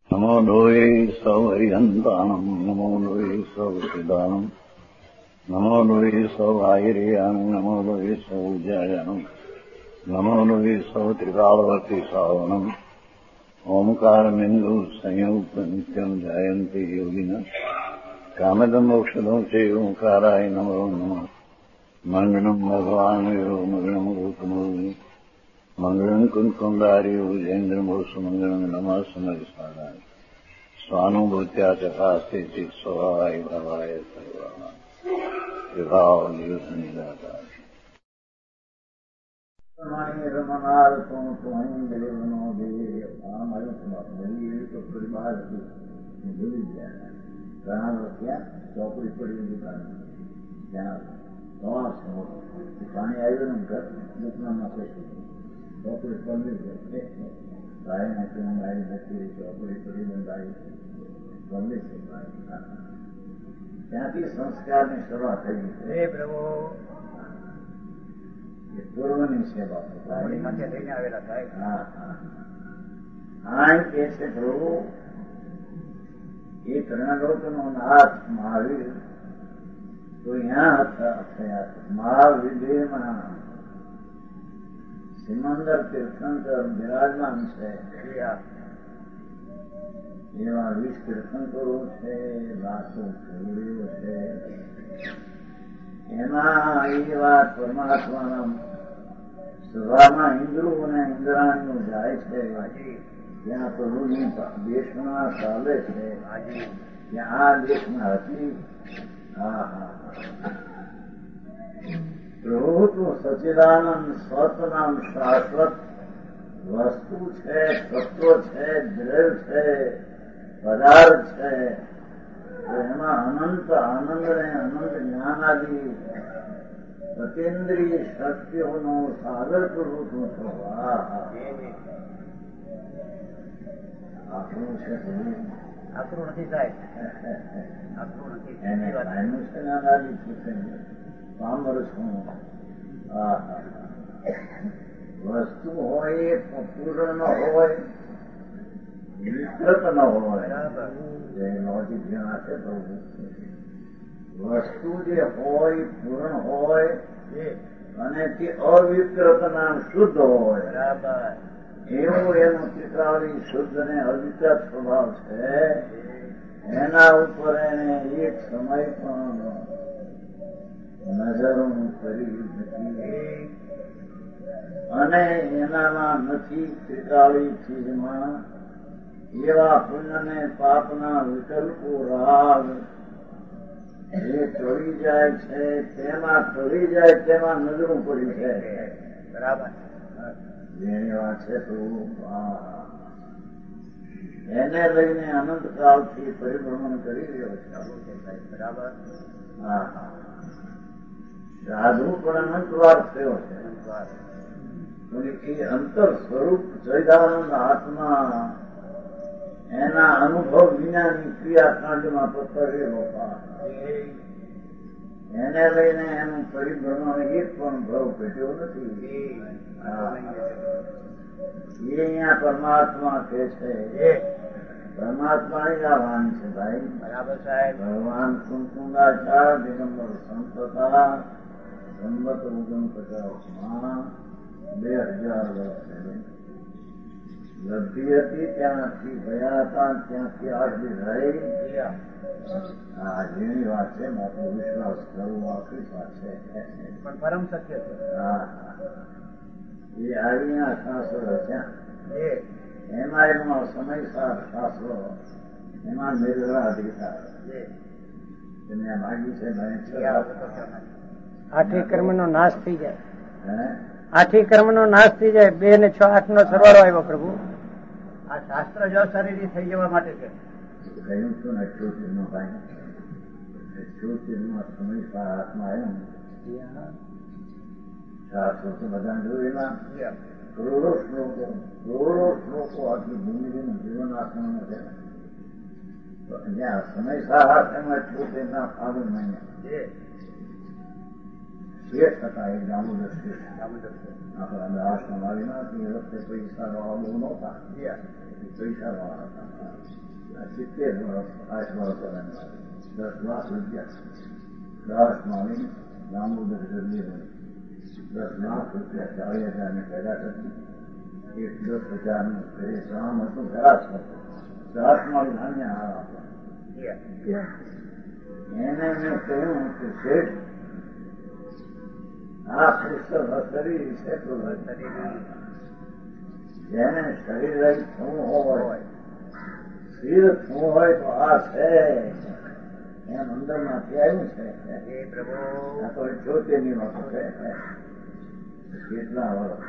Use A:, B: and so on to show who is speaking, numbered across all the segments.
A: નમો લોહે સૌ હરિહંતાણમ નમો લોહે સૌ સિદાનમ નમો લોહે સૌ આયર્યાણમ નમો લોહે સૌ જયાણમ નમો લોહે સૌ ત્રિકાળવર્તી સાવણમ ઓમકારમિંદુ સંયુક્ત નિત્યમ જાયંતિ યોગિન કામદમ મોક્ષદો છે ઓંકારાય નમો નમઃ મંગળમ ભગવાન વિરો મંગળમ રૂપમોહિ મંગળમ કુંકુંડાર્યો જૈન્દ્રમો સુમંગળમ નમઃ સમરિસાદાય સ્વાનુભૂત્યા ચકાસ્તે સ્વભાવાય ભવાય સર્વા વિભાવ નિદાતા રમનાર તું દેવનો દેવ આમ આવ્યું તો થોડી બહાર ભૂલી ગયા ઘણા ત્યાં ચોપડી પડી દુકાન ત્યાં પાણી આવ્યું ને ઘર દુકાનમાં ચોપડી પડી ગાય નાખી ગાય નથી ચોપડી પડી બંધાઈ બદલી છે ત્યાંથી સંસ્કારની શરૂઆત થઈ હે પ્રભુ એ પૂર્વની સેવા લઈને આવેલા સાહેબ. હા કે છે પ્રભુ એ ત્રણલોકનો નાથ મહાવીર તો यहाँ થયા મહાવિદેમાં સિમંદર તીર્થંકર બિરાજમાન છે. એવા 20 તીર્થંકરો છે, લાખો ફૂલીઓ છે. એમાં એ વાત પરમાત્માના સભામાં ઇન્દ્રો અને ઇન્દ્રાણીઓ જાય છે. ત્યાં પ્રભુની દેશમાં ચાલે છે. ત્યાં આ દેશમાં હતી. પ્રભુ તો સચિદાનંદ સતનામ શાશ્વત વસ્તુ છે, તત્વ છે, દ્રવ્ય છે, પદાર્થ છે. એમાં અનંત આનંદ ને અનંત જ્ઞાનાદિ સતેન્દ્રિય શક્તિઓનો સાગર પ્રભુ તું છો. આપણું છે આપણું નથી સાહેબ, આપણું નથી. એને જ્ઞાનાદિ પામર છું. વસ્તુ હોય પૂર્ણ ન હોય, વિકૃત ન હોય. લોજિક જણા છે પ્રભુ. વસ્તુ જે હોય પૂર્ણ હોય અને તે અવિકૃત નામ શુદ્ધ હોય એવું એનું ચિત્રાવલી શુદ્ધ ને અવિકૃત સ્વભાવ છે. એના ઉપર એને એક સમય પણ નજરો કરી નથી અને એનામાં નથી ચિત્રાવલી ચીજમાં એવા પુણ્ય ને પાપના વિકલ્પો રાગ એ ટળી જાય છે. તેમાં ટળી જાય તેમાં નજરું પડી છે. બરાબર જેની વાત છે તો એને લઈને અનંતકાળથી પરિભ્રમણ કરી રહ્યો છે. બરાબર. સાધુ પણ અનંતવાર થયો છે. એ અંતર સ્વરૂપ સચ્ચિદાનંદ આત્મા એના અનુભવ વિનાની ક્રિયાકાંડમાં પથરેલો એને લઈને એનું પરિભ્રમણ એક પણ ભાવ ઘટ્યો નથી. એ અહીંયા પરમાત્મા કે છે પરમાત્મા ની આ વાણી છે ભાઈ. બરાબર સાહેબ. ભગવાન કુંકુંદાચાર દિગંબર સંતતા સંવત 49માં 2000 વર્ષ લબ્ધી હતી. ત્યાંથી ગયા હતા, ત્યાંથી આજે રહી. આ જેની વાત છે માત્ર વિશ્વાસ કરવું આખરી વાત છે પણ પરમ સત્ય છે. એ આવીના શાસ્ત્રો રચ્યા એમાં સમયસાર શાસ્ત્રો એમાં નિર્ધારિતા એને માગી છે.
B: આઠી કર્મ નો નાશ થઈ જાય. આઠી કર્મ નો નાશ થઈ જાય. 2 ને 6 8 નો સરવાળો આવ્યો પ્રભુ. આ શાસ્ત્ર જો શરીર થઈ જવા માટે છે.
A: કહ્યું છું ને જ્યોતિર નો ભાઈ જ્યોતિર માં સમયસાર હાથમાં આવ્યો. શાસ્ત્રો તો બધા જોયેલા કરોડો શ્લોકો આટલી ભૂમિનું જીવન આત્માનું છે. જ્યાં સમયસાર હાથ એમાં જ્યોતિરના ફાગણ મહિને શેઠ હતા એ દામોદર શેઠ. આપણા દાસમાં આવી નથી એ વખતે પૈસા વાળા બહુ નહોતા, પૈસા વાળા હતા. 70 વર્ષ 8 વર્ષ 10 લાખ રૂપિયા દાસમાં આવીને દામોદર જલ્દી 10 લાખ રૂપિયા 40,000 ની પેદા કરી. 10,000 નું ઘરે કામ હતું, ઘરાસ હતું. દાસમાં નાન્ય હાર આપવા એને મેં કહ્યું કે શેઠ આ પુસ્તક શરીર છે તો જેને શરીર રહી થવું હોય, સ્થિર થવું હોય તો આ છે એમ અંદર માંથી આવ્યું છે. આ તો 74ની વાત છે. કેટલા વર્ષ?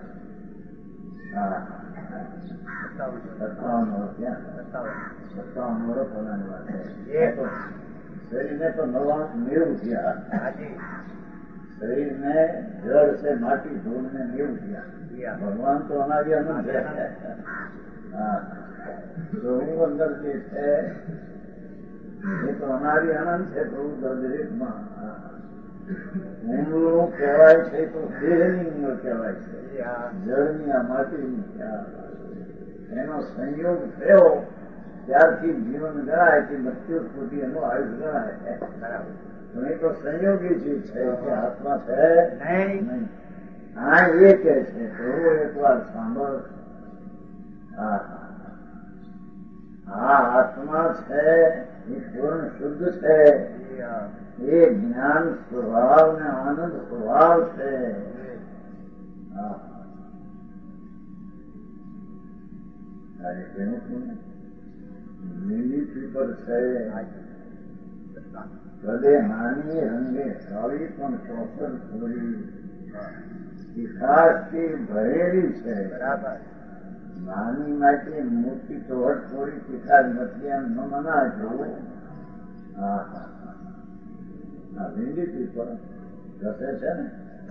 A: 57 વર્ષ. ક્યાં 57 વર્ષ હોવાની વાત છે. શરીરને તો 90 થયા. શરીરને જળ છે, માટી ધૂળ ને 90 થયા. ભગવાન તો અનાદિ અનંત છે. તો હું અંદર જે છે એ તો અનાદિ અનંત છે. પ્રભુ દરેકમાં ઊંઘનું કહેવાય છે તો દેહની ઊંઘ કહેવાય છે. જળની આ માટીની એનો સંયોગ થયો ત્યારથી જીવન ગણાય કે મૃત્યુ સુધી એનું આયુષ ગણાય. એ તો સંયોગી ચીજ છે કે આત્મા છે નહીં. આ એ કે છે પ્રભુ એક વાર સાંભળ, આ આત્મા છે એ પૂર્ણ શુદ્ધ છે. એ જ્ઞાન સ્વભાવ ને આનંદ સ્વભાવ છે. લીલી પીપર છે કદે નાની રંગે સારી પણ ચોસર થોડી તિખાસથી ભરેલી છે. નાની માટે મોટી ચોહટ થોડી તિખાસ નથી એમ ન મનાજો. લીલી પીપર ઘસે છે ને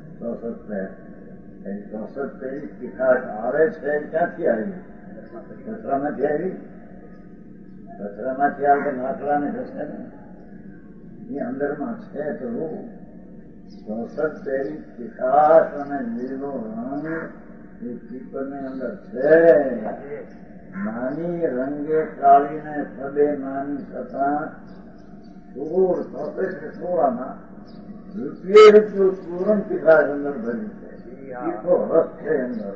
A: 64 પેલી તિખાસ આવે છે ક્યાંથી આવી? કચરામાંથી આવી. કચરામાંથી આવે લાકડાને ઘસે ને એ અંદરમાં છે. તો 64 પેલી તિખાસ અને લીલો રંગ એ પીપરની અંદર છે. નાની રંગે કાળીને સદે નાની છતાં 64 રૂપિયું પૂરણ તિખાસ અંદર ભરી છે. તીખો રસ છે અંદર.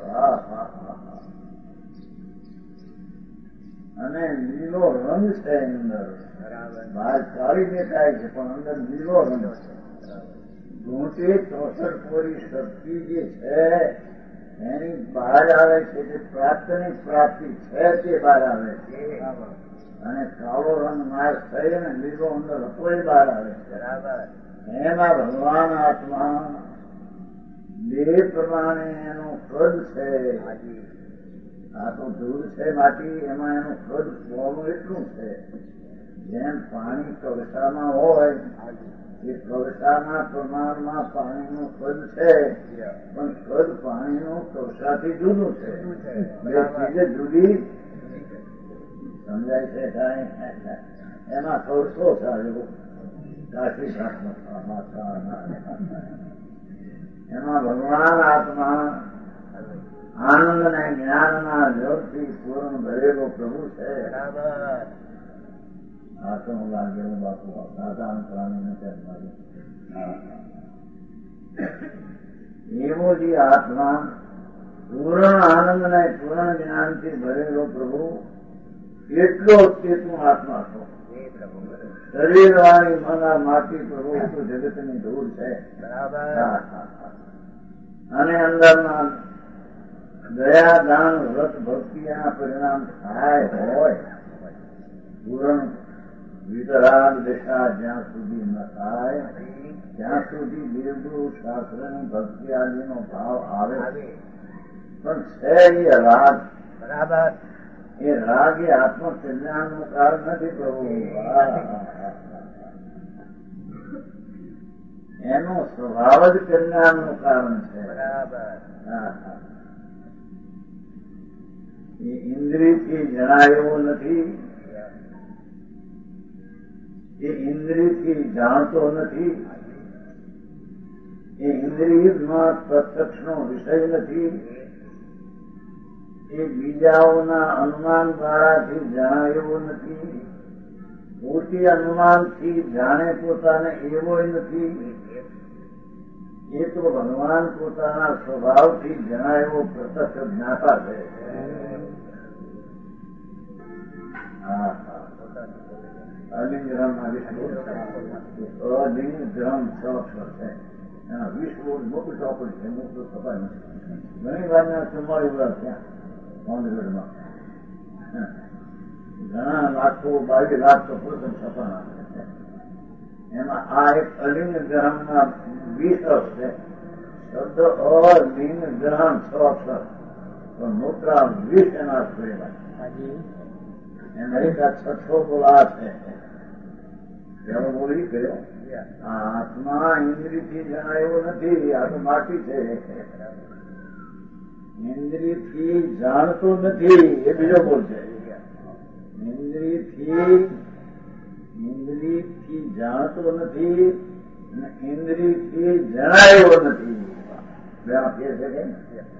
A: અને લીલો રંગ છે અંદર. બહાર કાળી દેખાય છે પણ અંદર લીલો રંગ છે. ઘૂંટી 64 કોરી શક્તિ જે છે એની બહાર આવે છે. જે પ્રાપ્તની પ્રાપ્તિ છે તે બહાર આવે છે. અને કાળો રંગ નાશ થઈ અને લીલો અંદર રપોઈ બહાર આવે છે. એમાં ભગવાન આત્મા દેહ પ્રમાણે એનું કદ છે. આ તો ધૂળ છે માટી, એમાં એનું કદ પોણું એટલું છે. જેમ પાણી કળશામાં હોય એ કળશાના પ્રમાણમાં પાણીનું કદ છે પણ કદ પાણીનું કળશાથી જુદું છે. બે ચીજે જુદી સમજાય છે. કાંઈ એમાં કળશો સારો કાશી એમાં ભગવાન આત્મા આનંદ ને જ્ઞાનના જોરથી પૂર્ણ ભરેલો પ્રભુ છે. આ તો હું લાગેલું બાપુ સાધારણ પ્રાણીને એવો જે આત્મા પૂર્ણ આનંદ ને પૂર્ણ જ્ઞાનથી ભરેલો પ્રભુ એટલો ચેતનો આત્મા છો. શરીર વાળી મના માટી પ્રભુ તો જગતની ધૂળ છે. અને અંદરના દયા દાન વ્રત ભક્તિના પરિણામ થાય હોય પૂર્ણ વિતરાગ દશા જ્યાં સુધી ન થાય ત્યાં સુધી બિરદુ શાસ્ત્રની ભક્તિ આદિનો ભાવ આવે. પણ છે એ રાગ. બરાબર. એ રાગ એ આત્મકલ્યાણ નું કારણ નથી પ્રભુ. એનો સ્વભાવ જ કલ્યાણ નું કારણ છે. બરાબર. એ ઇન્દ્રિયથી જણાયો નથી. એ ઇન્દ્રિયથી જાણતો નથી. એ ઇન્દ્રિયમાં પ્રત્યક્ષ નો વિષય નથી. એ બીજાઓના અનુમાન દ્વારાથી જણાયું નથી. મોટી અનુમાનથી જાણે પોતાને એવો નથી. એ તો ભગવાન પોતાના સ્વભાવથી જણાયો પ્રત્યક્ષ જ્ઞાતા છે. અલિંગ ગ્રહ અલિંગ ગ્રહ 6 અક્ષર છે. એના 20 મોટું ચોપડ છે. મોટું સફાઈ નથી. ઘણી વાર 44 વર્ષ ત્યાં કોંગ્રેસમાં ઘણા લાખો 22 લાખ તો પુરુષ છપાના છે. એમાં આ એક અલિંગ ગ્રહમાં 20 અક્ષર છે. શબ્દ અલિંગ ગ્રહ 6 અક્ષર પણ મોટા 20 એના અક્ષર એના એક આ 6 બોલા છે. પેલો બોલી કર્યો આ આત્મા ઇન્દ્રિયથી જણાયો નથી. આ તો માટી છે. ઇન્દ્રિયથી જાણતો નથી. એ બીજો બોલ છે. ઇન્દ્રિયથી જાણતો નથી અને ઇન્દ્રિયથી જણાયો નથી. બેમાં ફેર છે કે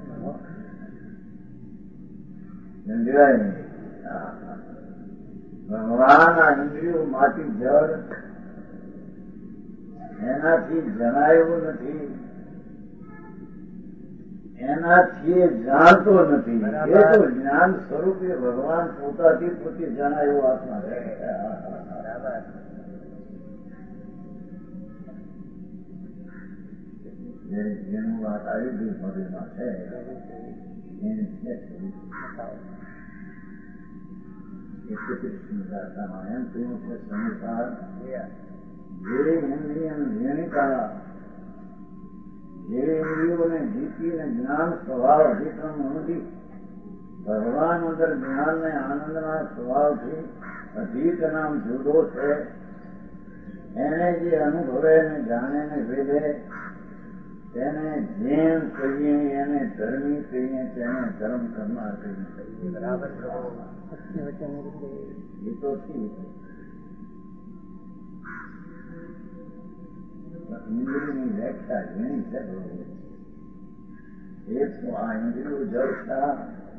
A: સમજાય નહીં. ભગવાન આ ઇન્દ્રિયો માટી જળ એનાથી જણાયો નથી. એનાથી જાણતો નથી. એ તો જ્ઞાન સ્વરૂપે ભગવાન પોતાથી પોતે જણાયો આત્મા છે. જેનું વાત આવી ગયું મગજમાં છે એની એમ કહ્યું છે સંસાર જે ઇન્દ્રિયમ ઝીણિકા જે ઇન્દ્રિયોને જીતીને જ્ઞાન સ્વભાવ અધિક્રમ નથી. ભગવાન અંદર જ્ઞાન ને આનંદના સ્વભાવથી અધિક નામ જુદો છે. એને જે અનુભવે ને જાણે ને વેદે તેને જેમ કહીએ એને ધર્મી કહીએ તેને ધર્મ કરનાર કહીએ. બરાબર એ તો ઠીક. ઇન્દ્રિયની વ્યાખ્યા ઘણી છે. એક તો આ ઇન્દ્રિયો જળતા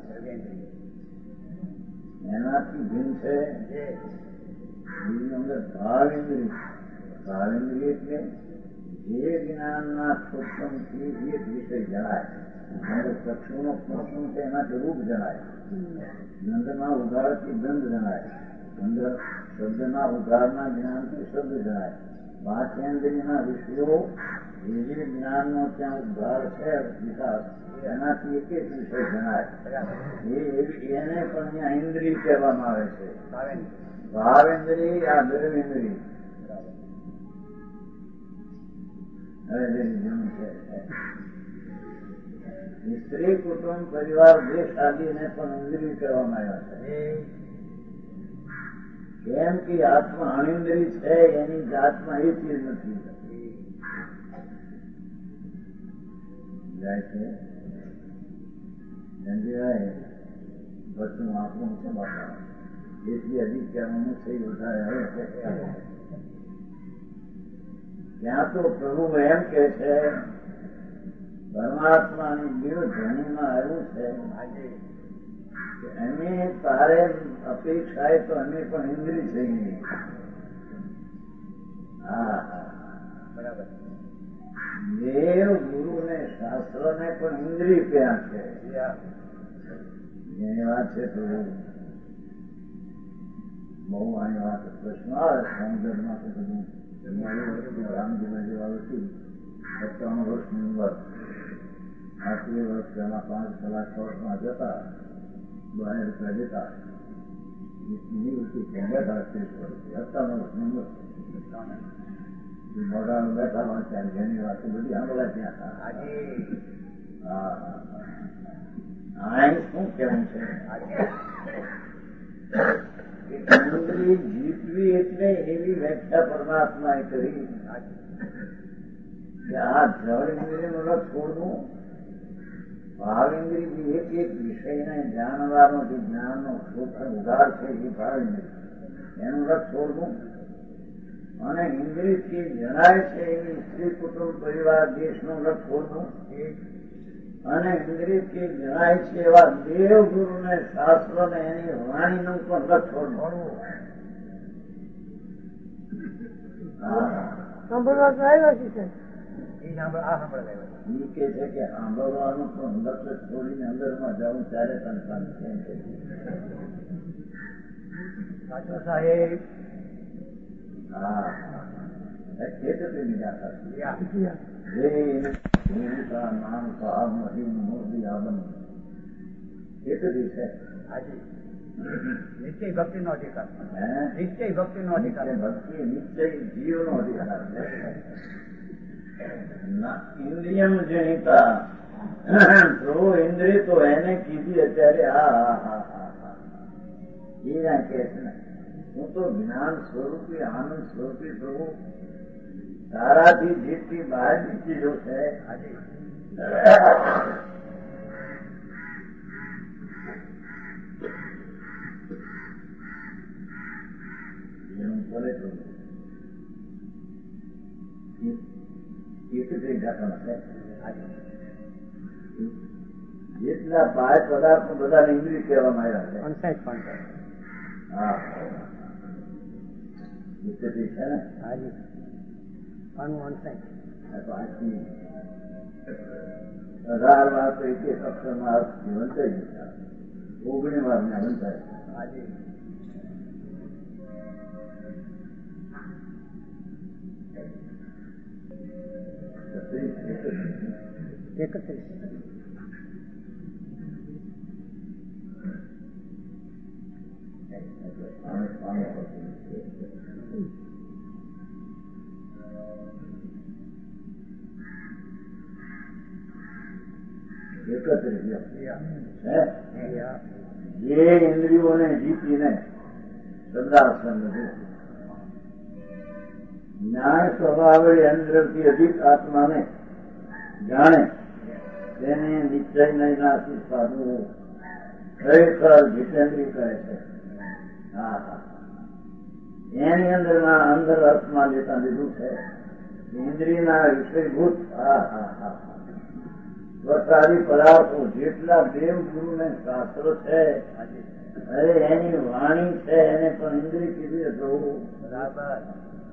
A: એનાથી ભિન્ન છે. બીજી અંદર ભાવેન્દ્રિય. ભાવેન્દ્રિય એટલે જે જ્ઞાનના સૂક્ષ્મથી એક વિષય જણાય. ચક્ષુનો સૂક્ષ્મ છે એનાથી રૂપ જણાય. ગંધના ઉઘાડથી ગંધ જણાય. ગંધ શબ્દના ઉઘાડના જ્ઞાનથી શબ્દ જણાય. વાચેન્દ્રિયના વિષયો જે જે જ્ઞાનનો ત્યાં ઉદ્ધાર છે વિકાસ એનાથી એક એક વિષય જણાય. એને પણ અહીંયા ઇન્દ્રિય કહેવામાં આવે છે. ભાવેન્દ્રિય આ દ્રવેન્દ્રિય. સ્ત્રી કુટુંબ પરિવાર દેશ આદિને પણ ઇન્દ્રિય કહેવામાં આવ્યા છે. કેમ કે આત્મા અણિન્દ્રિય છે. એની જાતમાં એ ચીજ નથી. જાય છે બધું આપણું છે. બાપા જેટલી અધિક કહેવાનું છે વધારે હવે ત્યાં તો પ્રભુ એમ કે છે પરમાત્માની દેવ ધણીમાં આવ્યું છે કે અમે તારે અપેક્ષાએ તો અમે પણ ઇન્દ્રિય છીએ. હા બરાબર. દેવ ગુરુ ને શાસ્ત્ર ને પણ ઇન્દ્રિય ક્યાં છે એની વાત છે. તો બહુ આની વાત પ્રશ્ન આવે સંદર્ભમાં તો બધું રામજીના જેવા હતી 57 વર્ષની ઉંમર. 8 વર્ષ પહેલા 5 કલાક કોર્ટમાં જતા 12 રૂપિયા દેતા. બેઠા 57 વર્ષની ઉંમર મોઢા બેઠા વાંચ્યા. જેની વાત બધી સાંભળા ત્યાં આ શું કેવું છે? ઇન્દ્રિય જીતવી એટલે એવી વ્યાખ્યા પરમાત્માએ કરી કે આ જળ ઇન્દ્રિયનું રસ છોડવું. ભાવ ઇન્દ્રિય એક એક વિષયને જાણવાનો જે જ્ઞાનનો સૂક્ષ્મ ઉધાર છે એ ભાવ ઇન્દ્રિય એનું રસ છોડવું. અને ઇન્દ્રિયથી જણાય છે એવી સ્ત્રી કુટુંબ પરિવાર દેશનું લક્ષ છોડવું, અને ઇન્દ્રિયથી જણાય છે એવા દેવ ગુરુ ને શાસ્ત્ર ને એની વાણીનું પણ લક્ષ છોડવું.
B: સાંભળવા આવ્યો છે
A: ઈ કે છે કે સાંભળવાનું પણ લક્ષ છોડીને અંદરમાં જવું ત્યારે તને શાંતિ
B: સાચો સાહેબ.
A: હા ખેતરી નિરાશા નામ સાહેબ મોદી આદમ ખેતરી છે.
B: નિશ્ચય ભક્તિ નો અધિકાર, નિશ્ચય ભક્તિ નો અધિકાર,
A: ભક્તિ નિશ્ચય જીવ નો અધિકાર છે. ઇન્દ્રિયમ જનિતા પ્રભુ ઇન્દ્રિય તો એને કીધી અત્યારે એ ના કે છે ને હું તો જ્ઞાન સ્વરૂપી આનંદ સ્વરૂપી પ્રભુ તારાથી જેટલી બહારની ચીજો છે એનું કરે પ્રભુ જેટલા બાહ્ય પદાર્થો બધાને ઇન્દ્રિય કહેવામાં આવ્યા છે. હા છે ને બાકી 18 વાર તો એક એક અક્ષરમાં વંચાઈ જતા, 19 વાર ને વંચાય. જે ઇન્દ્રિયોને જીતીને સદાસન જ્ઞાન સ્વભાવે અંદરથી અધિક આત્માને જાણે તેને નિશ્ચય નહીં નાસી સાધવું ખરેખર જીતેન્દ્રિય કહે છે. હા હા એની અંદર અર્થમાં લેતા લીધું છે ઇન્દ્રિયના વિષયભૂત. હા હા હા સ્વસારી પદાર્થો જેટલા દેવ ગુરુ ને શાસ્ત્ર છે અરે એની વાણી છે એને પણ ઇન્દ્રિય કીધી હતું. બરાબર.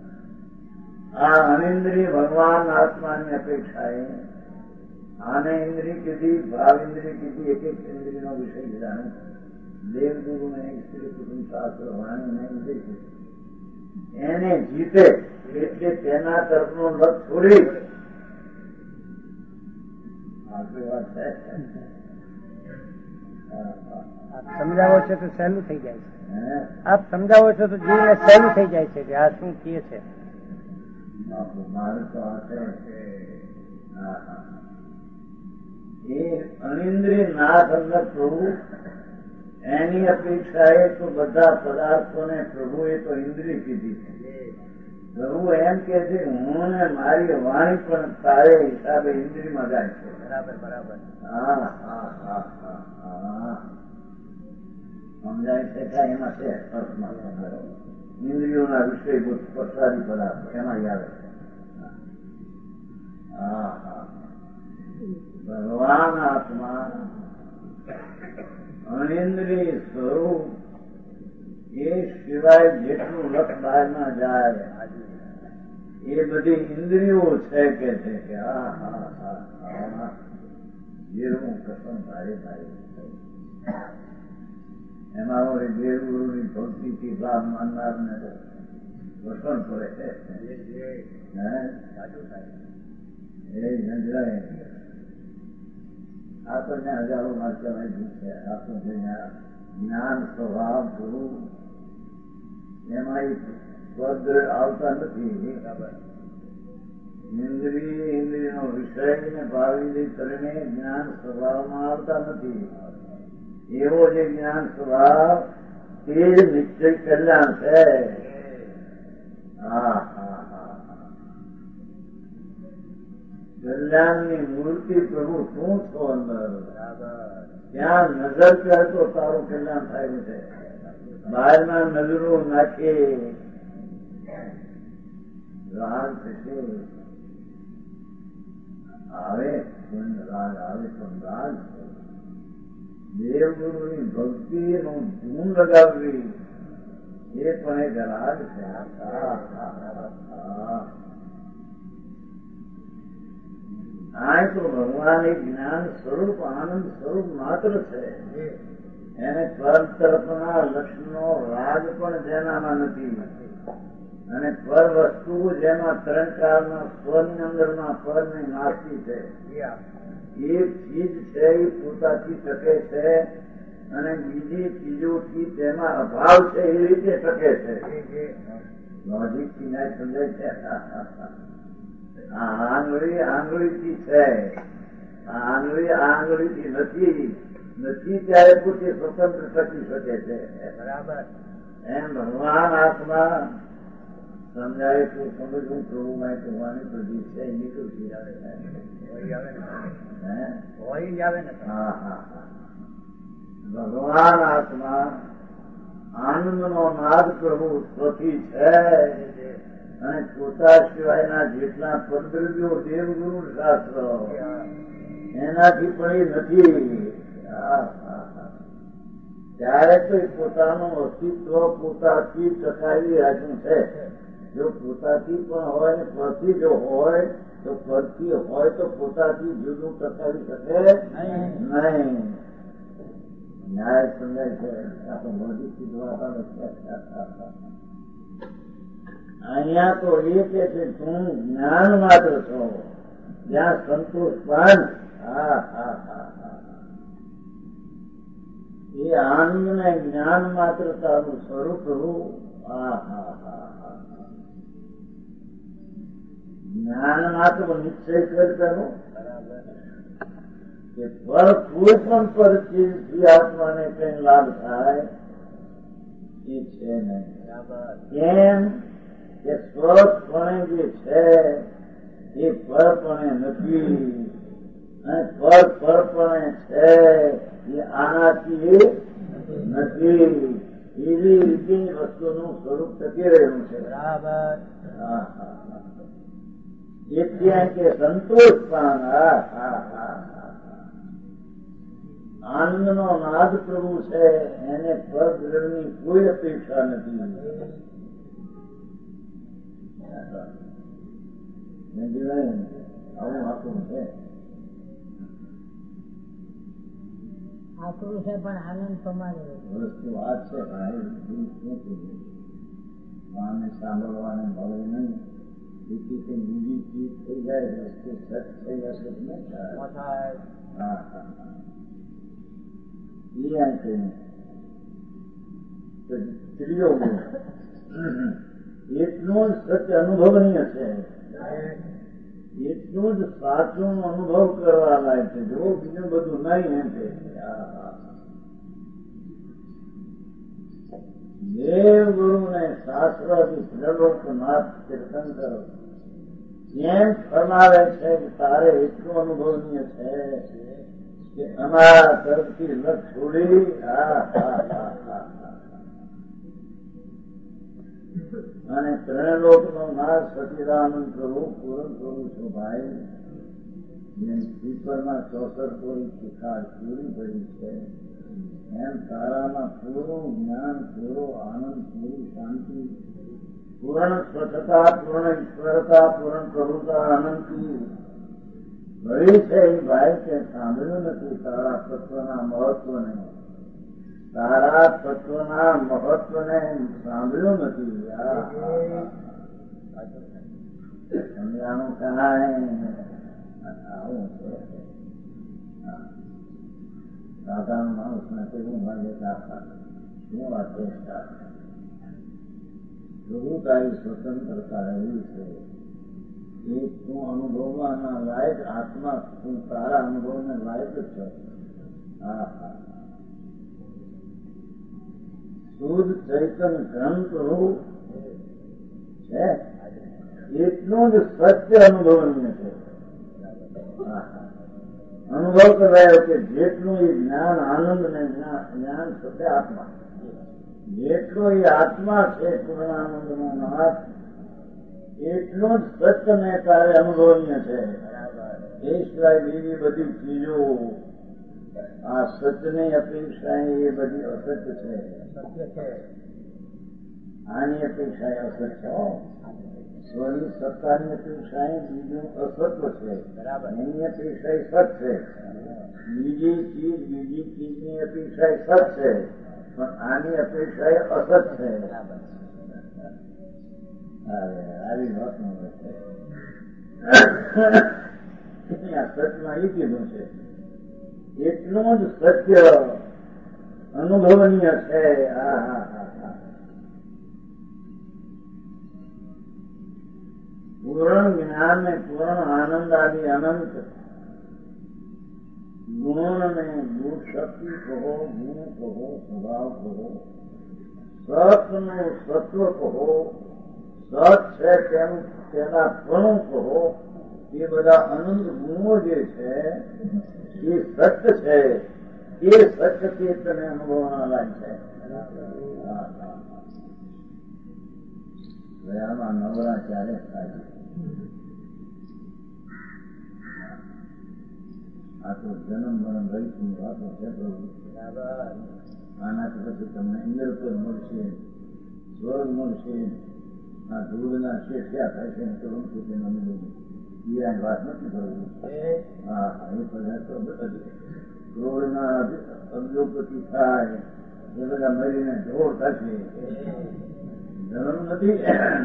A: આ અનિન્દ્રિય ભગવાન આત્માની અપેક્ષાએ આને ઇન્દ્રિય કીધી, ભાવ ઇન્દ્રિય કીધી, એક એક ઇન્દ્રિય નો વિષય જાણે દેવગુરુ ને સ્ત્રી કુટુંબ શાસ્ત્ર વાણી ને ઇન્દ્રિય કીધી. એને જીતે એટલે તેના તરફનો લક્ષ છોડી
B: સમજાવો છો તો સહેલું થઈ જાય છે. આપ સમજાવો છો તો જીવને સહેલું થઈ જાય છે કે આ શું કહે છે.
A: મારું તો એ અનિન્દ્રિય નાથ અંદર પ્રભુ એની અપેક્ષાએ તો બધા પદાર્થોને પ્રભુએ તો ઇન્દ્રિય કીધી છે. પ્રભુ એમ કે છે હું ને મારી વાણી પણ તારે હિસાબે ઇન્દ્રિયમાં જાય છે.
B: બરાબર બરાબર.
A: હા હા હા હા હા સમજાય છે કે એમાં છે અર્થમાં ઇન્દ્રિયોના વિષયભૂત પ્રસારી પદાર્થ એમાં આવે છે. હા હા ભગવાન આત્મા અનિન્દ્રિય સ્વરૂપ એ સિવાય જેટલું લક્ષ બહારમાં જાય એ બધી ઇન્દ્રિયો છે કે છે કે હા હા હા હા જેવું કસમ ભારે ભારે એમાં હોય દેવગુરુની ભક્તિથી લાભ માનનાર ને વસણ પડે છે. એ નજરાય આ તો ત્યાં હજારો વાંચવા છે. આ તો જ્ઞાન સ્વભાવ ગુરુ એમાં પદ આવતા નથી. ઇન્દ્રિયનો વિષય ને ભાવિ કરીને જ્ઞાન સ્વભાવમાં આવતા નથી. એવો જે જ્ઞાન સ્વભાવ તે જ નિશ્ચય કલ્યાણ છે. હા હા હા કલ્યાણની મૂર્તિ પ્રભુ શું છો અંદર ત્યાં નજર કરે તો તારું કલ્યાણ થાય છે. બહારના નજરો નાખે રાગ થશે આવે રાગ આવે પણ રાગ છે. દેવગુરુની ભક્તિનું ધૂન લગાવવી એ પણ એક રાગ છે. આ તો ભગવાન એક જ્ઞાન સ્વરૂપ આનંદ સ્વરૂપ માત્ર છે. એને પર તરફના લક્ષણો રાગ પણ જેનામાં નથી અને પર વસ્તુ જેમાં ત્રણ કાળના સ્વની અંદરના પરને નાસ્તી છે. એક ચીજ છે એ પોતાથી ટકે છે અને બીજી ચીજોથી તેમાં અભાવ છે એ રીતે ટકે છે. લોજિક થી ના સમજાય છે. આ આંગળીથી છે, આ આંગળીથી નથી ત્યારે પોતે સ્વતંત્ર ટકી શકે છે. બરાબર. એમ ભગવાન આત્મા સમજાય તો સમજવું પ્રભુમાં કહેવાની તો જે છે એ નીકળતી આવે. ભગવાન આત્મા આનંદનો નાદ પ્રભુ સ્વથી છે અને પોતા સિવાયના જેટલા પદ્રવ્યો દેવગુરુ શાસ્ત્ર એનાથી પણ એ નથી. ત્યારે તો એ પોતાનું અસ્તિત્વ પોતાથી ટકાવી રાખ્યું છે. જો પોતાથી પણ હોય ને પરથી જો હોય તો પરથી હોય તો પોતાથી જુદું ટકાવી શકે નહીં. ન્યાય સમજાય છે. આપણે મોદી સીધવા અહીંયા તો એ કે છે તું જ્ઞાન માત્ર છો જ્યાં સંતોષ પાન. એ આનંદ ને જ્ઞાન માત્ર તારું સ્વરૂપ રૂપ. જ્ઞાન માત્ર નિશ્ચય કરવાનું કે પર કોઈ પણ પરિસ્થિતિ આત્માને કઈ લાભ થાય એ છે નહીં. કેમ કે સ્વપણે જે છે એ પરપણે નથી અને પરપણે છે એ આનાથી નથી. એવી રીતે વસ્તુનું સ્વરૂપ ટકી રહ્યું છે. બરાબર. એટલે કે સંતોષ પાન. આનંદનો નાદ પ્રભુ છે એને પરદ્રવ્યની કોઈ અપેક્ષા નથી. આવું આખું છે.
B: આકરું છે પણ આનંદ પ્રમાણે
A: વસ્તુ વાત છે ભાઈ સાંભળવાને મળે નહીં. તેથી બીજી ચીજ થઈ જાય વસ્તુ સચ થઈ જશે સ્ત્રીઓ એટલું જ સત્ય અનુભવનીય છે. એટલું જ સાચું અનુભવ કરવા લાયક છે. જો બીજું બધું નહીં એમ છે. દેવ ગુરુ ને શાસ્ત્ર ત્રિલોકનાથ તીર્થંકર એમ ફરમાવે છે કે તારે એટલું અનુભવનીય છે કે અમારા તરફથી લખ છોડી અને ત્રણલોક નો નાશ સચિદાનંદ પ્રભુ પૂરણ પ્રભુ છો ભાઈ. જેમ સ્પીકરમાં 64 કોઈ શિખાર પૂરી પડી છે એમ તારામાં પૂરું જ્ઞાન, પૂરો આનંદ, પૂરી શાંતિ, પૂર્ણ સ્વચ્છતા, પૂર્ણ ઈશ્વરતા, પૂર્ણ પ્રભુતા આનંદથી ભરી છે. એ ભાઈ કે સાંભળ્યું નથી તારા તત્વના મહત્વને. તારા તત્વના મહત્વને સાંભળ્યું નથી. સમજાણું કહાય આવું છે. સાધારણ માણસ ને કેવું માંગે શું વાત છે. પ્રભુતાની સ્વતંત્રતા એવી છે એ તું અનુભવવાના લાયક આત્મા તું તારા અનુભવને લાયક જ છે. શુદ્ધ ચૈતન ગ્રંથ રૂપ છે એટલું જ સત્ય અનુભવનીય છે. અનુભવ કરાયો કે જેટલું એ જ્ઞાન આનંદ ને જ્ઞાન સત્ય આત્મા જેટલો એ આત્મા છે પૂર્ણાનંદ નો નાથ એટલું જ સત્ય ને તારે અનુભવનીય છે. એ સિવાય બીજી બધી ચીજો આ સત્યની અપેક્ષા એ બધી અસત્ય છે. આની અપેક્ષા એ અસત્ય છે. સ્વની સત્તાની અપેક્ષા એ બીજું અસત્વ છે. એની અપેક્ષા એ સત છે. બીજી ચીજની અપેક્ષા એ સત છે, પણ આની અપેક્ષા એ અસત છે. આવી વાત ન હોય સચમાં એ કીધું છે. એટલું જ સત્ય અનુભવનીય છે. પૂર્ણ જ્ઞાન ને પૂર્ણ આનંદ આદિ અનંત ગુણ ને ગુણ શક્તિ કહો, ગુણ કહો, સ્વભાવ કહો, સતનું સત્વ કહો, સત છે તેના પણું કહો, એ બધા અનંત ગુણો જે છે એ સત્ય છે. એ સત્ય તે તને અનુભવના લાયક છે. આમાં નવરા ક્યારે થાય? આ તો જન્મ મરણ રહીની વાતો છે પ્રભુ. આનાથી પછી તમને ઇન્દ્રપદ મળશે, સ્વર્ગ મળશે. આ ધૂળના શેઠિયા થાય છે તો તેનો અનુભવ ઈરાની વાત નથી પ્રભુ. હા એ બધા ક્રોડના અબજોપતિ થાય એ બધા મરીને ઢોળ થશે. જન્મ નથી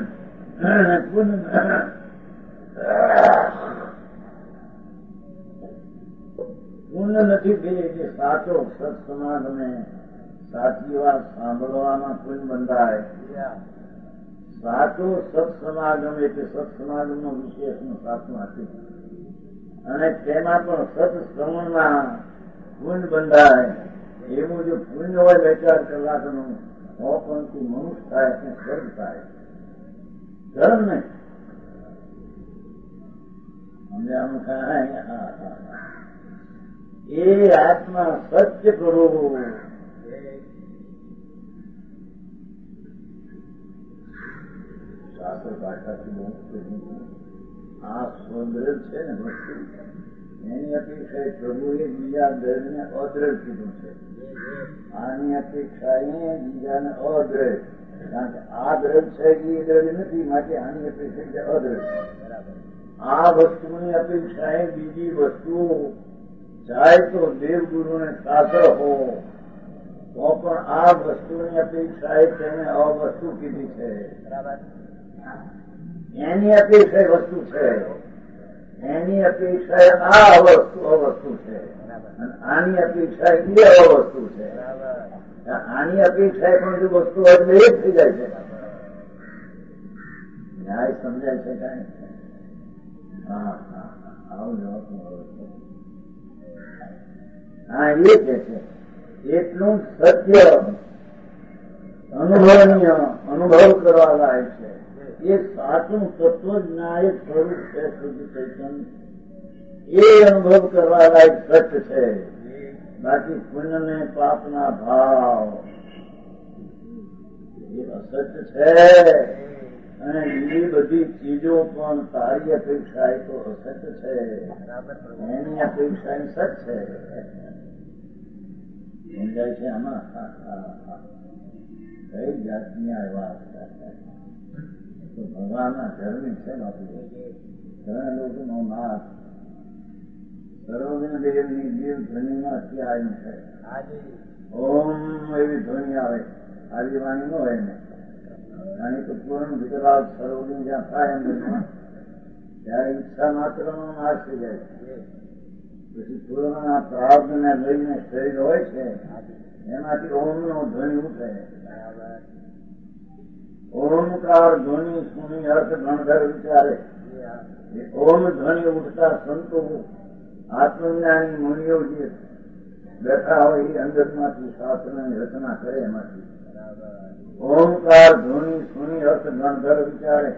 A: પુણ્ય નથી બે જે સાચો સત્સમાજ ને સાચી વાત સાંભળવામાં પુણ્ય બંધાય. સાચો સત્સમાગમ એટલે સત્સમાગમનો વિશેષનું સાચું હતું અને તેમાં પણ સત્શ્રવણમાં પુણ્ય બંધાય. એવું જો પુણ્ય હોય 2-4 કલાકનું તો પણ તું મનુષ્ય થાય કે સ્વર્ગ થાય. ધર્મ નહીં અમને આમ થાય. એ આત્મા સત્ય કરો. શાસ્ત્ર ભાષાથી બહુ આ સ્વદ્રઢ છે ને વસ્તુ એની અપેક્ષા પ્રભુએ બીજા દ્રઢને અદ્રઢ કીધું છે. આની અપેક્ષા બીજાને અદ્રઢ, કારણ કે આ દ્રઢ છે એ દ્રઢ નથી, માટે આની અપેક્ષા છે અદ્રઢ. આ વસ્તુની અપેક્ષા એ બીજી વસ્તુ ચાહે તો દેવગુરુને શાસ્ત્ર હો તો પણ આ વસ્તુની અપેક્ષા એ તેને અવસ્તુ કીધી છે. એની અપેક્ષા વસ્તુ છે, એની અપેક્ષા આ અવસ્તુ છે, આની અપેક્ષા એ અવસ્તુ છે. આની અપેક્ષા પણ જો વસ્તુ એટલે એ જ થઈ જાય છે. ન્યાય સમજાય છે કઈ? હા આવું જવાબ હા એ કે છે. એટલું સત્ય અનુભવનીય અનુભવ કરવા લાયક છે. એ સાચું તત્વજ્ઞાન સ્વરૂપ છે શુદ્ધ ચૈતન્ય. એ અનુભવ કરવા લાયક સત્ય છે. બાકી પુણ્ય ને પાપના ભાવ એ અસત્ય છે. અને બીજી બધી ચીજો પણ તારી અપેક્ષા એ તો અસત્ય છે, એની અપેક્ષા એ સત છે. સમજાય છે આમાં? કઈ જાતની આ વાત તો ભગવાનના ધર્મી છે. ઘણા લોકોનો નાથ સર્વજ્ઞ દેવની દિલ ધ્વનિમાં આવ્યું છે. ઓમ એવી ધ્વનિ આવે, આવી વાણી ન હોય ને. કારણ કે પૂર્ણ વિકરાળ સર્વજ્ઞ જ્યાં થાય એમ ત્યારે ઈચ્છા માત્ર નો નાશ થઈ જાય છે. પછી પૂર્ણના પ્રાર્થને લઈને શરીર હોય છે એમાંથી ઓમ નો ધ્વનિ ઉઠે. ઓમકાર ધ્વનિ સુની અર્થ ગણધર વિચારે. ઓમ ધ્વનિ ઉઠતા સંતો આત્મજ્ઞાની મુનિઓ જે બેઠા હોય એ અંદરમાંથી શાસ્ત્રની રચના કરે. એમાંથી ઓમકાર ધ્વનિ સુની અર્થ ગણધર વિચારે.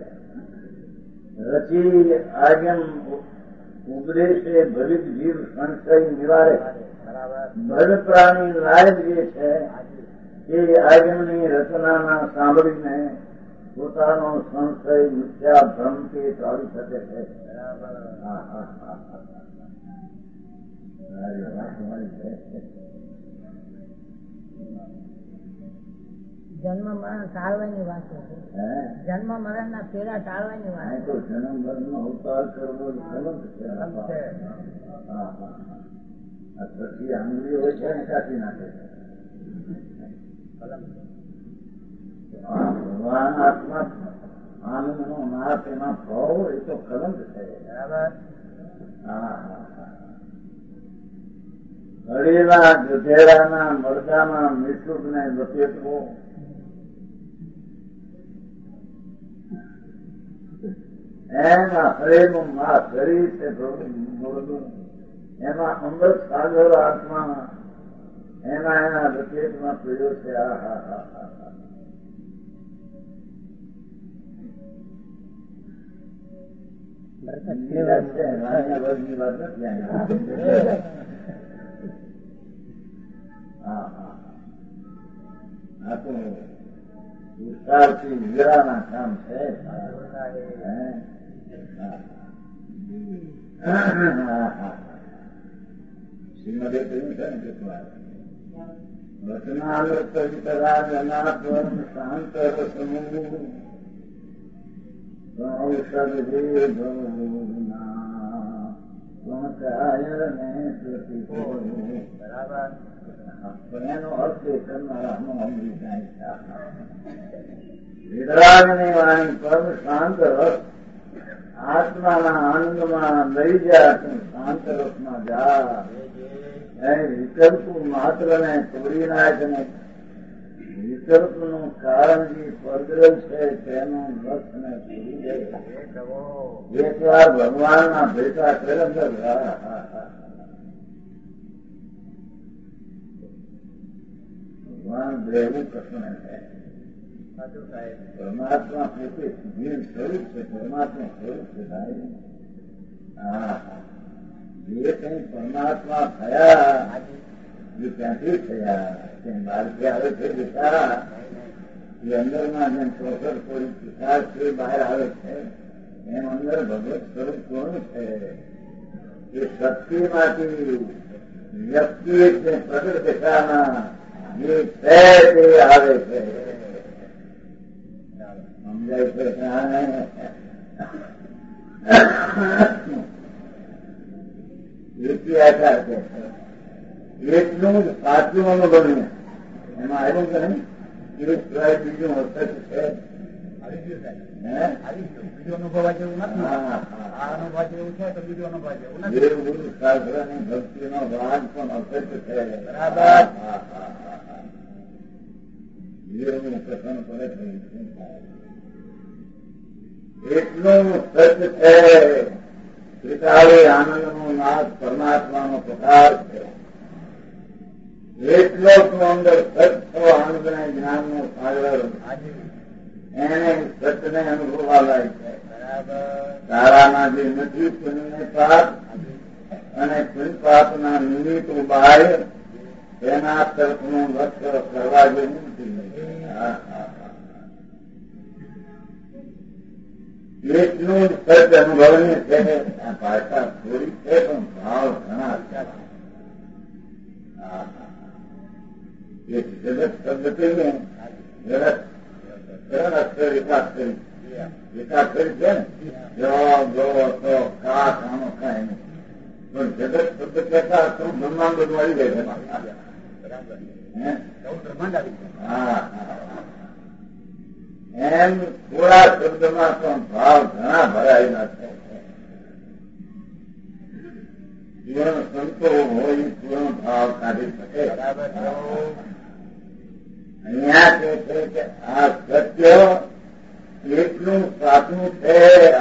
A: રચી આજ્ઞમ ઉપદેશે ભવિત જીવ સંશય નિવારે. ભદ પ્રાણી લાયક જે છે એ આજ્ઞની રચનાના સાંભળીને પોતાનો સંશય મિથ્યા ભ્રમથી ટાળી શકે છે.
B: જન્મ મરણ ટાળવાની વાત છે. જન્મ મરણ ના ફેરા ટાળવાની વાત
A: તો જન્મ મરણ નો અવતાર કરવો કલંક છે. આ સખી આંગળી હોય છે ને કાઢી નાખે છે. ભગવાન આત્મા આનંદ નો નાશ એમાં ભાવ એ તો કલંક છે. હળીના ગધેડાના મરદાના મિશ્રુક ને લપેટવો એમાં હળેનું માં શરીર છે મોરનું એમાં અમૃત સાગર આત્મા એના લપેટમાં પીડ્યો છે. વર્ગની વાત નથી. આ તો વિસ્તારથી વીરાના કામ છે. શ્રીમદે કહ્યું છે ને કેટલા વચનાલતરાજનાત્વન શાંત સમૂહ ઔષધ એનો અર્થ એ કરનારાનો અમરી જાય છે. વિતરાગની વાણી પરમ શાંત રસ આત્માના આનંદમાં લઈ જા. શાંત રસમાં જા. વિકલ્પ માત્ર ને તોડી નાખ ને વિકલ્પ નું કારણ જે પરદ્રવ છે તેનું લક્ષ ને તોડી જાય. એક વાર ભગવાન ના ભેટા કરે ભગવાન દેવું કૃષ્ણ છે. પરમાત્મા પોતે જીવ સ્વરૂપ છે. પરમાત્મા સ્વરૂપ છે. જે કઈ પરમાત્મા થયા એ ક્યાંથી થયા બહારથી આવે છે. બેટા એ અંદરમાં જેમ ચોસર કોઈ પિશાચ છે બહાર આવે છે એમ અંદર ભગવત સ્વરૂપ કોણ છે? એ શક્તિમાંથી વ્યક્તિ પ્રગટ દિશામાં જે છે તે આવે છે. સમજાય છે? એથી આકાર છે. એટલું જ સાચું અનુભવીએ એમાં આવ્યું કે નહીં? એ સિવાય બીજું અસત છે.
B: બીજો અનુભવ જેવું નથી. આ અનુભવ જેવું છે તો બીજો અનુભવ જેવું નથી.
A: ગુરુ શાસ્ત્ર ની ભક્તિ નો ભાગ પણ અસત છે. બરાબર. જીવનું કથન કરે શું થાય? એટલું સત્ય છે. ત્રિકાળી આનંદ નો નાથ પરમાત્માનો પ્રકાર છે. એટલો તું અંદર સત્ય આનંદ ને જ્ઞાન નો સાગર એને સત્યને અનુભવવા લાય છે. તારાના જે નથી પુણ્ય પાપ અને પુણ્ય પાપના નિમિત્ત બાહ્ય તેના તરફનું લક્ષ્ય કરવા જેવું નથી. એટલું જ સત્ય અનુભવની છે. આ ભાષા થોડી છે પણ ભાવ ઘણા છે. એક જગત શબ્દ કહીએ જગત ત્રણ અક્ષર એકાક્ષરી એકાક્ષરી છે ને જો તો કા કાનો કાંઈ નહીં. પણ જગત શબ્દ કહેતા તો બ્રહ્માંડ બધું આવી જાય છે. હા એમ થોડા શબ્દમાં પણ ભાવ ઘણા ભરાયેલા છે. પૂર્ણ સંતો હોય પૂર્ણ ભાવ કાઢી શકે. અહીંયા કે છે કે આ સત્ય એટલું સાચું છે.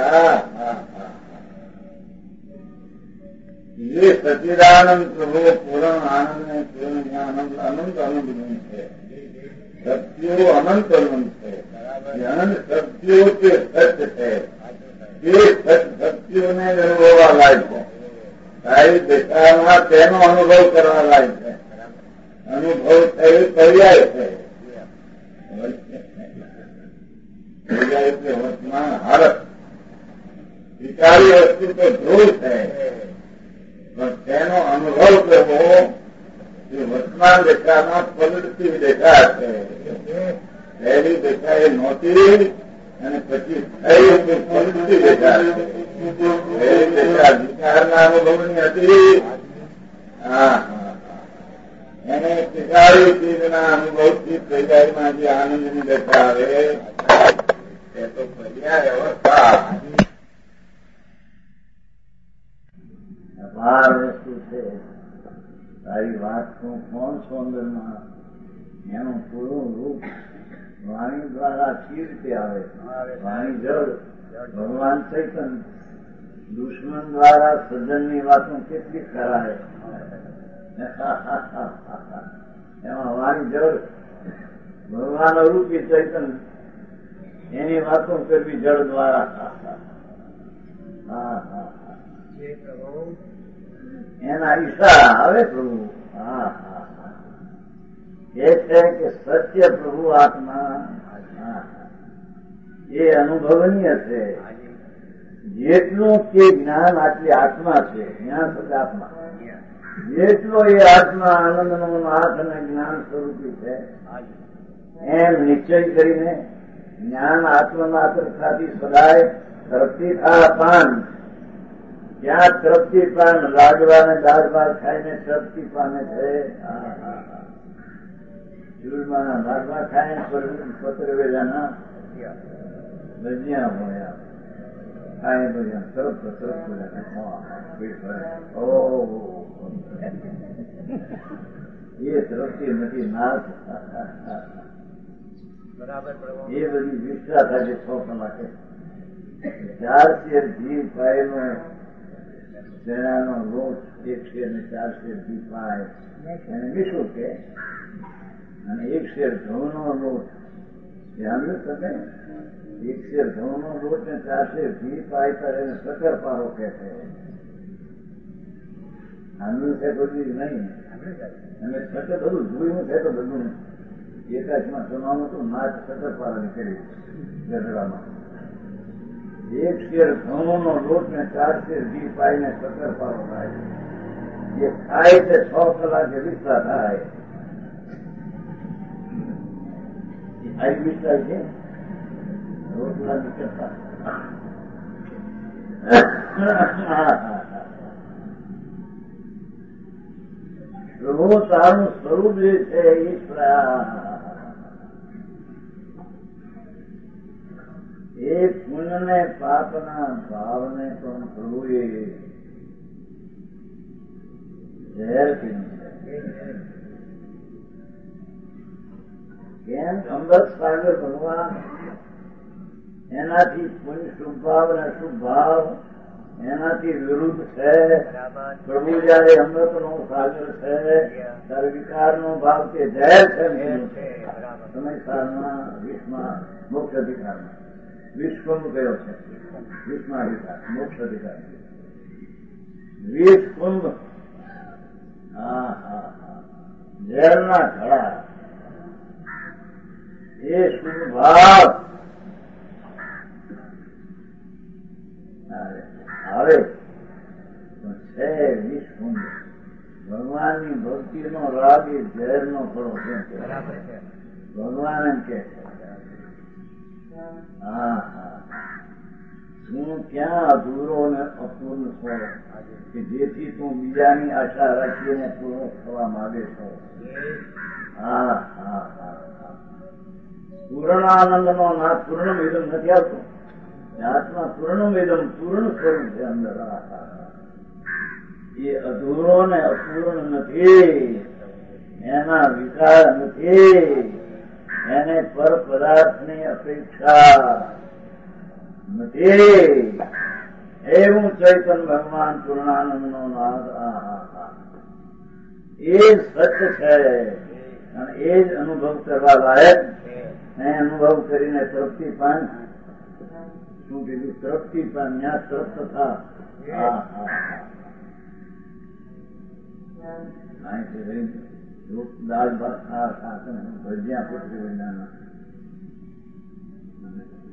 A: એ સચિદાનંદ પ્રભુ પૂર્ણ આનંદ ને પૂર્ણ આનંદ અનંત આનંદ છે. સત્યો અનંત અનંત છે. અનંત સત્યો કે સત્ય છે. એ સત્યોને અનુભવવા લાયક છે. સારી દિશામાં તેનો અનુભવ કરવા લાયક છે. અનુભવ થઈ પર્યાય છે. થઈ જાય એટલે વર્તમાન હાલત વિચારી વસ્તુ તો ધ્રુવ છે, પણ તેનો અનુભવ કરવો એ વર્તમાન દશામાં પલટતી દશા છે. પહેલી દશા એ નહોતી અને પછી થઈ પલટતી દશા છે. પહેલી દશા વિચારના અનુભવની હતી. એને પિતાળી ચીજના અનુભવથી પ્રજામાં જે આનંદની દશા આવે એ તો પર્યાય અવસ્થા. અપાર વસ્તુ છે. તારી વાત તું કોણ છો અંદરમાં એનું પૂરું રૂપ વાણી દ્વારા સી રીતે આવે? વાણી જળ, ભગવાન ચૈતન. દુશ્મન દ્વારા સજ્જનની વાતો કેટલી કરાય. એમાં વાણી જળ, ભગવાન રૂપી ચૈતન, એની વાતો કરવી જળ દ્વારા. એના ઈશારા આવે પ્રભુ. એ છે કે સત્ય પ્રભુ આત્મા એ અનુભવનીય છે. જેટલું તે જ્ઞાન આટલી આત્મા છે, જ્ઞાન સદ આત્મા, જેટલો એ આત્મા આનંદનો નાથ અને જ્ઞાન સ્વરૂપી છે એમ નિશ્ચય કરીને જ્ઞાન આત્મમાત્ર ખાતી સદાય તરફથી થા પાન. ત્યાં તરફથી પાન લાડવા ને દાળ ભાત ખાઈને તરફથી પાને છે. ચૂરમાના લાડવા ખાઈને પત્ર વેલાના ભજીયા મળ્યા ખાય ભજ્યા તરફ તરફ એ તરફથી નથી નાથ. એ બધી વિશ્વાસ આજે 6 કલાકે 4 શેર ઘી પાયેલો ચણાનો લોટ 1 શેર ને 4 શેર ઘી પાય એને વિશું કે, અને 1 શેર ઘઉંનો લોટ ધ્યાન તમે 1 શેર ઘઉંનો લોટ ને 4 શેર ઘી પાય ત્યારે એને શક્કર પારો કે છે. આંદોલન છે બધું નહીં, અને શક્કર બધું જોયું છે તો બધું એકાશમાં જમાનું હતું. નાચ શક્કર પારા નીકળી ગઢડામાં 1 શેર ઘઉંનો લોટ ને 4 શેર ઘી પાઈને શક્કર પારો થાય. એ ખાય તે 6 કલાકે વિસ્તા થાય. આવી વિસ્તા છે રોટલા નીકળતા. પ્રભુ તારું સ્વરૂપ જે છે એ પુણ્ય ને પાપના ભાવને પણ પ્રભુએ ઝેર પીધું છે. કેમ? અમૃત સાગર ભગવાન એનાથી પુણ્ય શુભ ભાવ અને અશુભ ભાવ એનાથી વિરુદ્ધ છે. પ્રભુ જયારે અમૃત નો સાગર છે ત્યારે વિકાર નો ભાવ કે ઝેર છે. સમયસારમાં વિષમાં મોક્ષ અધિકારમાં વિષકુંભ કયો છે? વિષમાં અધિકાર, મોક્ષ અધિકાર, વિષકુંભ. ઝેરના ઘડા એ શુભ ભાવ આવે છે. વિષકુંભ ભગવાનની ભક્તિનો રાગ એ ઝેરનો ખરો છે. ભગવાન એમ કે તું ક્યાં અધૂરો ને અપૂર્ણ છો કે જેથી તું બીજાની આશા રાખીને પૂર્ણ થવા માંગે છો. પૂર્ણ આનંદ નો નાથ પૂર્ણ વેદમ નથી આવતો. આત્મા પૂર્ણ વેદમ પૂર્ણ સ્વરૂપ છે અંદર. એ અધૂરો ને અપૂર્ણ નથી, એના વિકાર નથી, એને પર પદાર્થની અપેક્ષા નથી. એવું ચૈતન ભગવાન પૂર્ણાનંદ નો નાદ એ સત્ય છે અને એ જ અનુભવ કરવા લાયક. અનુભવ કરીને તૃપ્તિ પાન શું કીધું? તૃપ્તિ પાન ન્યા તૃપ્ત થા. દાળ ભાત ખા ભજીયા પુત્રી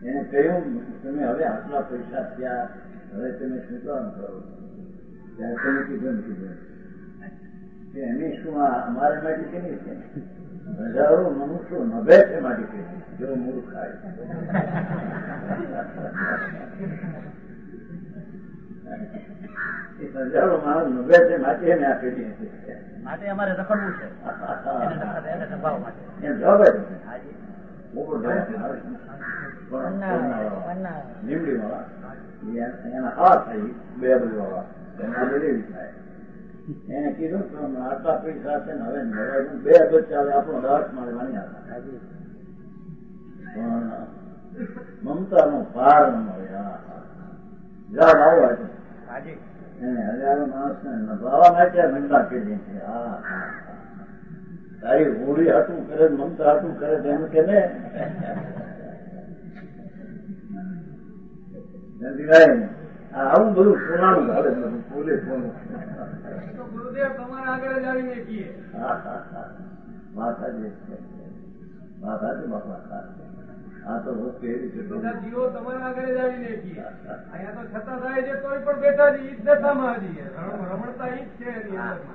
A: એને કહ્યું તમે હવે આટલા પૈસા થયા, હવે તમે શું કામ કરો? ત્યારે તમે કીધું કે એની શું અમારે માટે કેની છે? હજારો મનુષ્યો નભે છે માટે કે જો મૂળ ખાય. હજારો માણસ નભે છે માટે એને આપેલી
B: માટે અમારે રખડવું છે
A: લીમડી વાળા એના હા થઈ બે બધી વાળા એના બધી થાય. એને કીધું કે આટલા પૈસા છે ને હવે બે અગત ચાલે આપણો દાસ મારવાની હતા. પણ મમતા નો પાર ન મળે. જવાબ આવો એને હજારો માણસ ને નભાવવા માટે મમતા કરી છે. હા તારી હોળી હાટું કરે મમતા હાટું કરે એમ કે ને આવું બધું સોનાનું ભાવે બધું પોલે સોનું.
C: ગુરુદેવ તમારા આગળ જ આવીને કીએ.
A: માતાજી માતાજી બાપા આ તો
C: બધા જીવો તમારા આગળ જ આવીને કીએ. અહીંયા તો છતાં થાય છે તોય પણ બેઠા છે ઈ જ દશામાં હજી રમણતા ઈ જ છે એની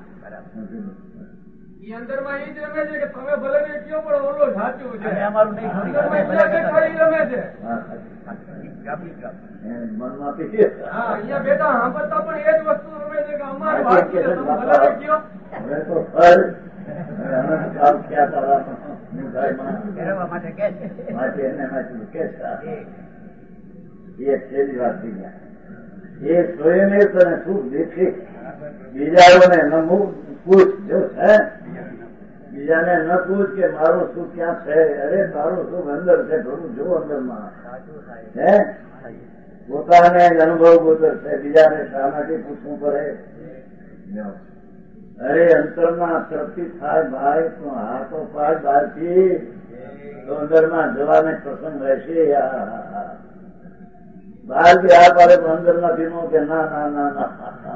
C: અંદર માં ઈ જ રમે છે કે તમે ભલે ને કયો પણ ઓલો સાચું છે. અંદરમાં રમે છે. અહીંયા બેઠા સાંભળતા પણ એ જ વસ્તુ રમે છે કે અમારું વાક્ય તમે ભલે ને કયો.
A: હવે તો ફર અનંત કાળ ક્યાં તારા માટે એને કે એ છેલ્લી વાત થઈ ગયા. એ સ્વયં તને સુખ દેખે બીજાઓને ન પૂછ. જો છે બીજાને ન પૂછ કે મારું સુખ ક્યાં છે. અરે તારું સુખ અંદર છે પ્રભુ જો અંદરમાં હે પોતાને જ અનુભવ ગોતર છે. બીજાને શા માટે પૂછવું પડે? અરે અંતરમાં તૃપ્તિ થાય ભાઈ તો હાથો પાડ બહારથી તો અંદરમાં જવાને પ્રસંગ રહેશે. બહારથી આ પાડે પણ અંદર નથી નો કે ના ના ના ના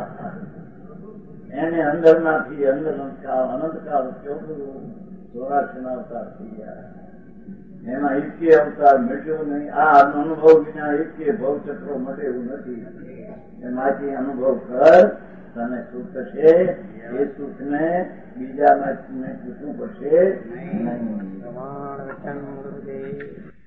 A: એને અંદર નાથી અંદર અનંતકાળ કેવું 84 અવતાર થઈ ગયા. એમાં એકે અવતાર મળ્યો નહીં. આ અનુભવ વિના એકે ભવચક્રો મળે એવું નથી. એમાંથી અનુભવ કર તને સુખ થશે. એ સુખ ને બીજા પૂછવું પડશે નહીં.